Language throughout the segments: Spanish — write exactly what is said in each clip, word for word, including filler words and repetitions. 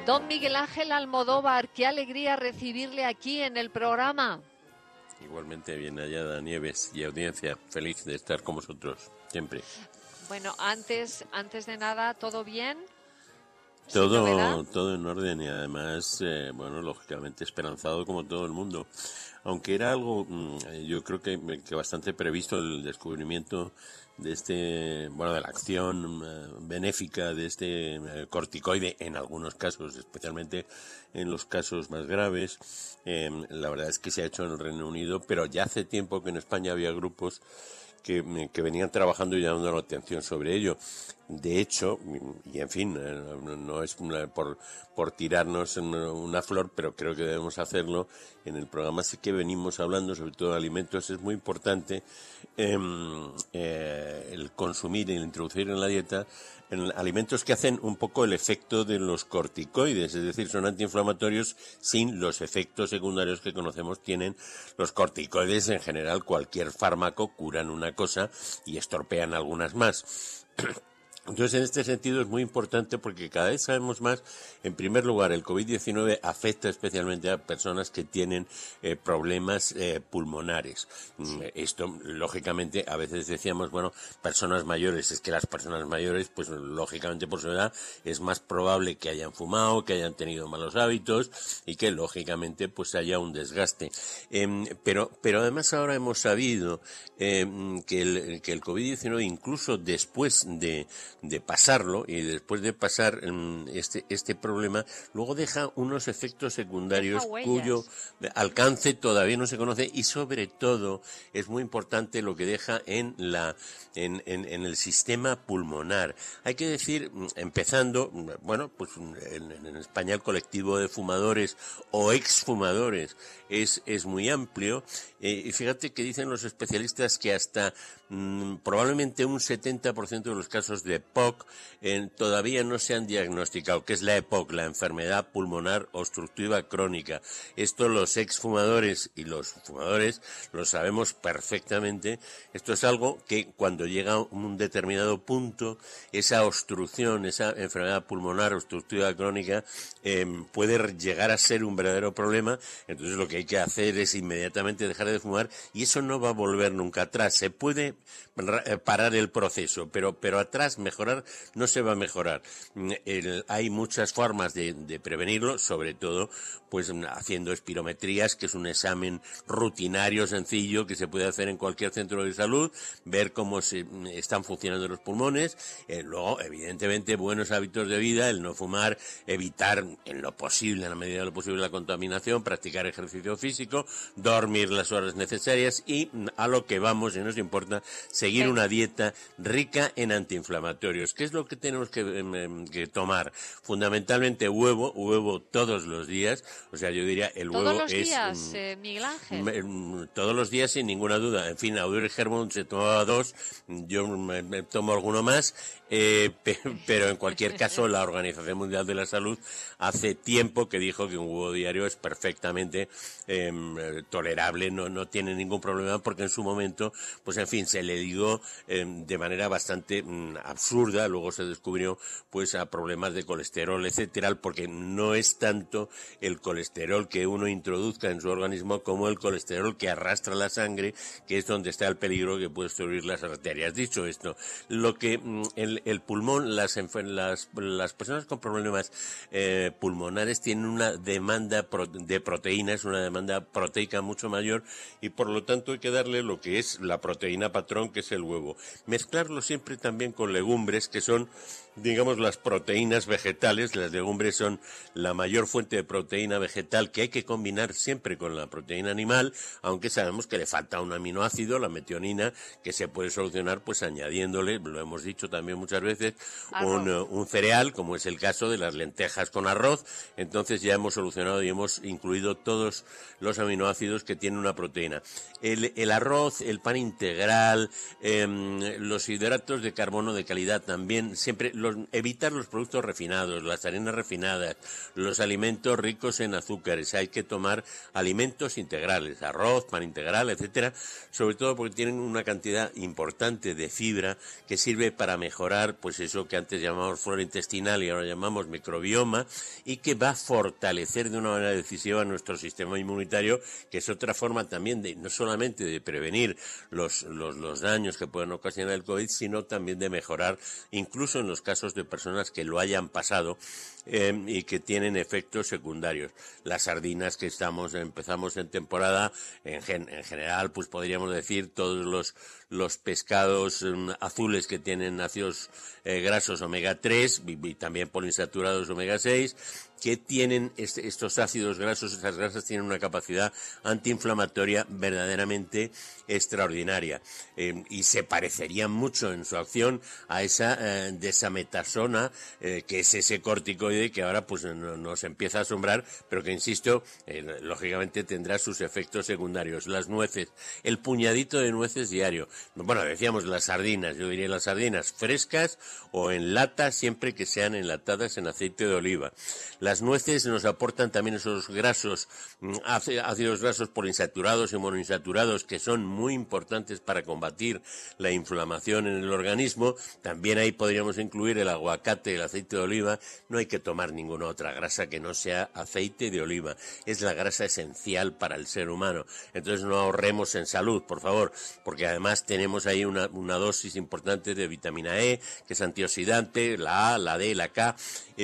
Don Miguel Ángel Almodóvar, qué alegría recibirle aquí en el programa. Igualmente bien hallada, Nieves, y audiencia, feliz de estar con vosotros, siempre. Bueno, antes, antes de nada, ¿todo bien? Todo, todo en orden y además, eh, bueno, lógicamente esperanzado como todo el mundo. Aunque era algo, yo creo que, que bastante previsto el descubrimiento de este, bueno, de la acción uh, benéfica de este uh, corticoide en algunos casos, especialmente en los casos más graves. Eh, la verdad es que se ha hecho en el Reino Unido, pero ya hace tiempo que en España había grupos que, que venían trabajando y llamando la atención sobre ello. De hecho, y en fin, no es por, por tirarnos una flor, pero creo que debemos hacerlo. En el programa sí que venimos hablando sobre todo de alimentos. Es muy importante eh, eh, el consumir y el introducir en la dieta en alimentos que hacen un poco el efecto de los corticoides, es decir, son antiinflamatorios sin los efectos secundarios que conocemos tienen los corticoides. En general, cualquier fármaco curan una cosa y estropean algunas más. Entonces, en este sentido es muy importante porque cada vez sabemos más. En primer lugar, el COVID diecinueve afecta especialmente a personas que tienen eh, problemas eh, pulmonares. Sí. Esto, lógicamente, a veces decíamos, bueno, personas mayores, es que las personas mayores, pues lógicamente por su edad, es más probable que hayan fumado, que hayan tenido malos hábitos y que, lógicamente, pues haya un desgaste. Eh, pero, pero además ahora hemos sabido eh, que el, que el COVID diecinueve, incluso después de de pasarlo y después de pasar este este problema, luego deja unos efectos secundarios cuyo alcance todavía no se conoce y sobre todo es muy importante lo que deja en la en, en, en el sistema pulmonar. Hay que decir, empezando, bueno, pues en, en España el colectivo de fumadores o exfumadores es es muy amplio eh, y fíjate que dicen los especialistas que hasta mmm, probablemente un setenta por ciento de los casos de P O C eh, todavía no se han diagnosticado, que es la E P O C, la enfermedad pulmonar obstructiva crónica. Esto los exfumadores y los fumadores lo sabemos perfectamente. Esto es algo que cuando llega a un determinado punto, esa obstrucción, esa enfermedad pulmonar obstructiva crónica eh, puede llegar a ser un verdadero problema. Entonces lo que hay que hacer es inmediatamente dejar de fumar y eso no va a volver nunca atrás. Se puede parar el proceso, pero, pero atrás mejorar no se va a mejorar. El, hay muchas formas de, de prevenirlo, sobre todo pues haciendo espirometrías, que es un examen rutinario, sencillo, que se puede hacer en cualquier centro de salud, ver cómo se están funcionando los pulmones. Eh, luego, evidentemente, buenos hábitos de vida, el no fumar, evitar en lo posible, en la medida de lo posible, la contaminación, practicar ejercicio físico, dormir las horas necesarias y a lo que vamos, y nos importa, seguir una dieta rica en antiinflamatorios. ¿Qué es lo que tenemos que, eh, que tomar? Fundamentalmente huevo, huevo todos los días. O sea, yo diría, el ¿Todos huevo los es... días, eh, Miguel Ángel? Me, todos los días, sin ninguna duda. En fin, Audrey Hepburn se tomaba dos, yo me, me tomo alguno más, eh, pe, pero en cualquier caso, la Organización Mundial de la Salud hace tiempo que dijo que un huevo diario es perfectamente eh, tolerable, no, no tiene ningún problema, porque en su momento, pues en fin, se le dio eh, de manera bastante mm, absurda, luego se descubrió pues a problemas de colesterol, etcétera, porque no es tanto el colesterol que uno introduzca en su organismo como el colesterol que arrastra la sangre, que es donde está el peligro que puede obstruir las arterias. Dicho esto, lo que mm, el, el pulmón, las, las, las personas con problemas eh, pulmonares tienen una demanda pro, de proteínas, una demanda proteica mucho mayor y por lo tanto hay que darle lo que es la proteína patrón, que es el huevo. Mezclarlo siempre también con legumbres, que son, digamos, las proteínas vegetales. Las legumbres son la mayor fuente de proteína vegetal que hay que combinar siempre con la proteína animal, aunque sabemos que le falta un aminoácido, la metionina, que se puede solucionar pues añadiéndole, lo hemos dicho también muchas veces, un, un cereal, como es el caso de las lentejas con arroz. Entonces ya hemos solucionado y hemos incluido todos los aminoácidos que tiene una proteína. El, el arroz, el pan integral, sal, eh, los hidratos de carbono de calidad también, siempre los, evitar los productos refinados, las harinas refinadas, los alimentos ricos en azúcares. Hay que tomar alimentos integrales, arroz, pan integral, etcétera, sobre todo porque tienen una cantidad importante de fibra que sirve para mejorar, pues eso que antes llamamos flora intestinal y ahora llamamos microbioma, y que va a fortalecer de una manera decisiva nuestro sistema inmunitario, que es otra forma también de, no solamente de prevenir los, los, los daños que pueden ocasionar el COVID, sino también de mejorar, incluso en los casos de personas que lo hayan pasado eh, y que tienen efectos secundarios. Las sardinas que estamos, empezamos en temporada, en, gen, en general, pues podríamos decir todos los, los pescados um, azules que tienen ácidos eh, grasos omega tres y, y también poliinsaturados omega seis, que tienen este, estos ácidos grasos, esas grasas tienen una capacidad antiinflamatoria verdaderamente extraordinaria eh, y se parecerían mucho en su acción a esa eh, desametasona, eh, que es ese corticoide que ahora pues no, nos empieza a asombrar, pero que, insisto, eh, lógicamente tendrá sus efectos secundarios. Las nueces, el puñadito de nueces diario. Bueno, decíamos las sardinas, yo diría las sardinas frescas o en lata, siempre que sean enlatadas en aceite de oliva. Las nueces nos aportan también esos grasos, ácidos grasos poliinsaturados y monoinsaturados, que son muy importantes para combatir la inflamación en el organismo. También ahí podríamos incluir el aguacate, el aceite de oliva. No hay que tomar ninguna otra grasa que no sea aceite de oliva. Es la grasa esencial para el ser humano. Entonces no ahorremos en salud, por favor, porque además tenemos ahí una, una dosis importante de vitamina E, que es antioxidante, la A, la D, la K.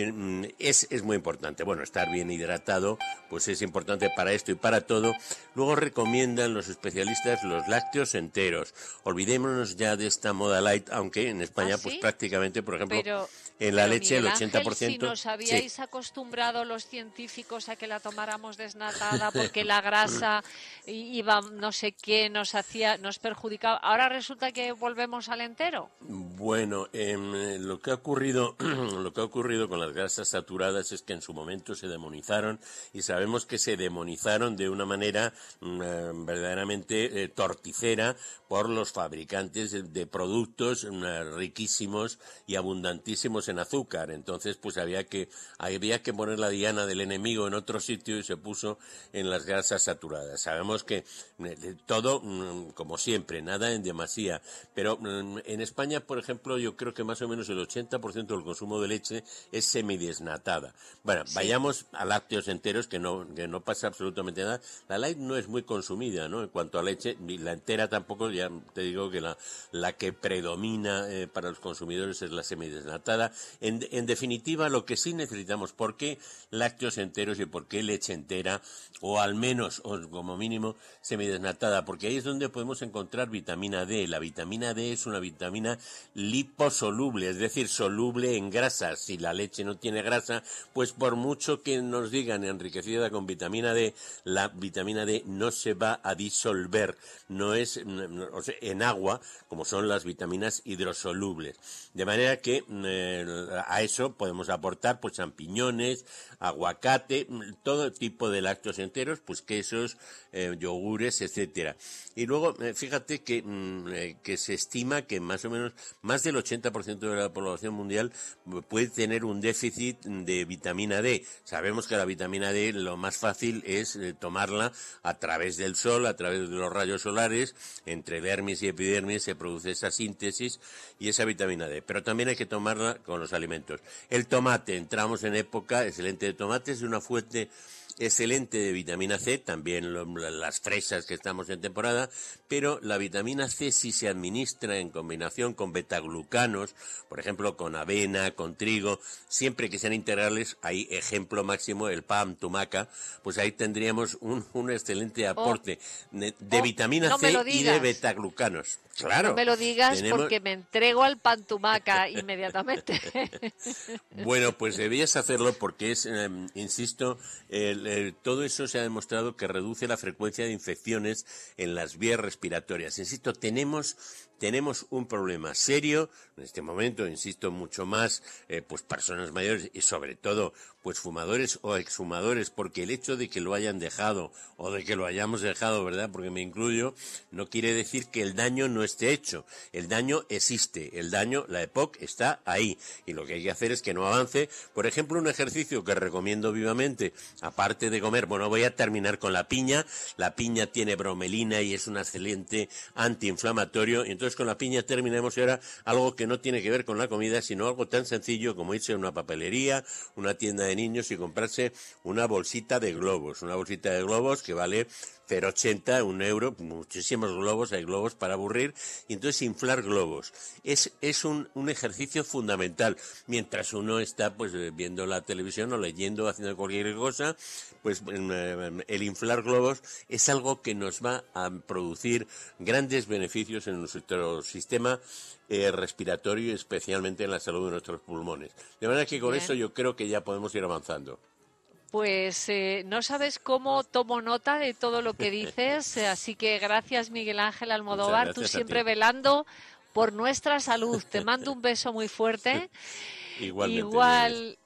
Es, es muy importante. Bueno, estar bien hidratado, pues es importante para esto y para todo. Luego recomiendan los especialistas los lácteos enteros. Olvidémonos ya de esta moda light, aunque en España, ¿ah, sí? Pues prácticamente, por ejemplo, pero, en la pero leche Miguel el ochenta por ciento... Ángel, si nos habíais sí. acostumbrado los científicos a que la tomáramos desnatada porque la grasa iba no sé qué, nos hacía, nos perjudicaba, ahora resulta que volvemos al entero. Bueno, eh, lo que ha ocurrido, lo que ha ocurrido con las grasas saturadas es que en su momento se demonizaron, y sabemos que se demonizaron de una manera eh, verdaderamente eh, torticera por los fabricantes de, de productos eh, riquísimos y abundantísimos en azúcar. Entonces, pues había que había que poner la diana del enemigo en otro sitio y se puso en las grasas saturadas. Sabemos que eh, todo, como siempre, nada en demasía, pero eh, en España, por ejemplo, yo creo que más o menos el ochenta por ciento del consumo de leche es semidesnatada. Bueno, sí. Vayamos a lácteos enteros, que no que no pasa absolutamente nada. La light no es muy consumida, ¿no? En cuanto a leche, y la entera tampoco. Ya te digo que la, la que predomina eh, para los consumidores es la semidesnatada. En, en definitiva, lo que sí necesitamos, ¿por qué lácteos enteros y por qué leche entera? O al menos, o como mínimo, semidesnatada, porque ahí es donde podemos encontrar vitamina D. La vitamina D es una vitamina liposoluble, es decir, soluble en grasas. Si la leche no tiene grasa, pues por mucho que nos digan enriquecida con vitamina D, la vitamina D no se va a disolver, no es o sea, en agua, como son las vitaminas hidrosolubles. De manera que eh, a eso podemos aportar pues champiñones, aguacate, todo tipo de lácteos enteros, pues quesos, eh, yogures, etcétera. Y luego, eh, fíjate que, eh, que se estima que más o menos más del ochenta por ciento de la población mundial puede tener un déficit de vitamina D. Sabemos que la vitamina D lo más fácil es eh, tomarla a través del sol, a través de los rayos solares. Entre dermis y epidermis se produce esa síntesis y esa vitamina D. Pero también hay que tomarla con los alimentos. El tomate, entramos en época excelente de tomate, es una fuente excelente de vitamina C, también lo, las fresas que estamos en temporada, pero la vitamina C, si se administra en combinación con betaglucanos, por ejemplo con avena, con trigo, siempre que sean integrales, hay ejemplo máximo el pan tumaca, pues ahí tendríamos un, un excelente aporte oh, de, de oh, vitamina no C y de betaglucanos. Claro. No me lo digas tenemos... porque me entrego al pan tumaca inmediatamente. Bueno, pues debías hacerlo porque es, eh, insisto, el, el, todo eso se ha demostrado que reduce la frecuencia de infecciones en las vías respiratorias. Insisto, tenemos tenemos un problema serio en este momento, insisto, mucho más, eh, pues personas mayores y sobre todo, pues fumadores o exfumadores, porque el hecho de que lo hayan dejado o de que lo hayamos dejado, ¿verdad?, porque me incluyo, no quiere decir que el daño no esté hecho. El daño existe, el daño, la E P O C está ahí y lo que hay que hacer es que no avance. Por ejemplo, un ejercicio que recomiendo vivamente, aparte de comer, bueno, voy a terminar con la piña. La piña tiene bromelina y es un excelente antiinflamatorio, y entonces con la piña terminemos y ahora algo que no tiene que ver con la comida, sino algo tan sencillo como irse a una papelería, una tienda de niños y comprarse una bolsita de globos, una bolsita de globos que vale cero coma ochenta, un euro, muchísimos globos, hay globos para aburrir, y entonces inflar globos. Es, es un, un ejercicio fundamental. Mientras uno está pues viendo la televisión o leyendo, haciendo cualquier cosa, pues el inflar globos es algo que nos va a producir grandes beneficios en nuestro sistema eh, respiratorio y especialmente en la salud de nuestros pulmones. De manera que con Bien. eso yo creo que ya podemos ir avanzando. Pues eh, no sabes cómo tomo nota de todo lo que dices, eh, así que gracias Miguel Ángel Almodóvar, tú siempre velando por nuestra salud. Te mando un beso muy fuerte. Igualmente, Igual.